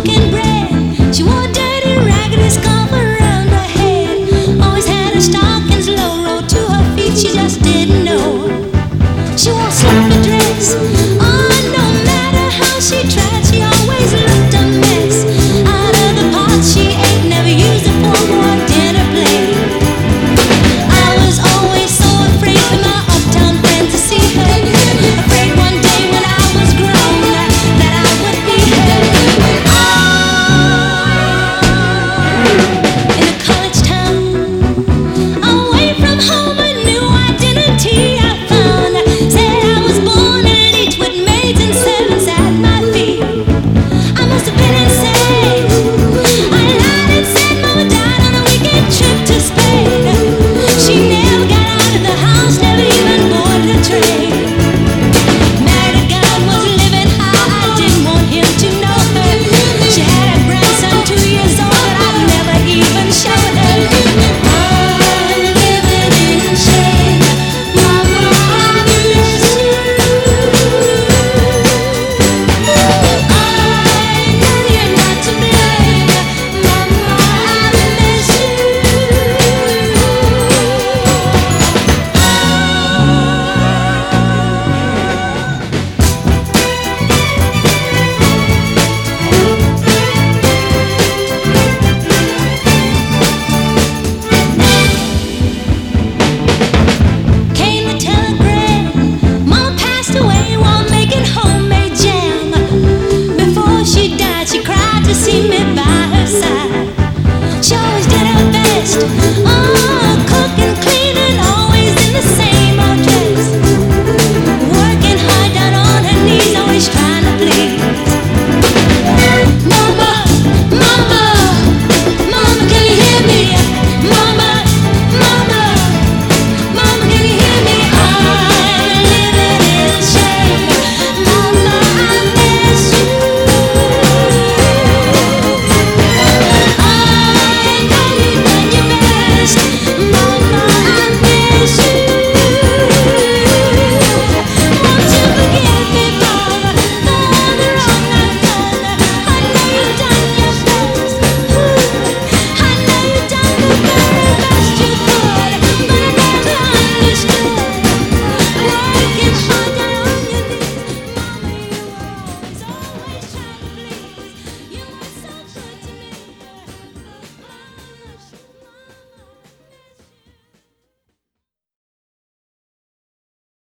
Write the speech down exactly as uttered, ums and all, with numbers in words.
cooking bread. She wore a dirty, raggedy scarf around her head. Always had her stockings low, rolled to her feet, she just didn't know. She wore a sloppy dress. Oh, no matter how she tried, she always looked a mess. Out of the pot she ate, never used a fork or a dinner plate. I was always so afraid for my uptown friends to see her. Afraid one day when I was grown that I would be her. Oh, in a college town, away from home, a new identity I found. Said I was born elite with maids and servants at my feet. I must have been insane. I lied and said Mama died on a weekend trip to Spain. She never got out of the house, never even boarded a train. Married a guy, was living how I didn't want him to know her. She had a grandson two years old, but I've never even shown her. I'm living in shame, Mama, I miss you. I know you're not to blame, Mama, I miss Came the telegram, Mama passed away while making homemade jam. Before she died, she cried to see me by her side. She always did her best.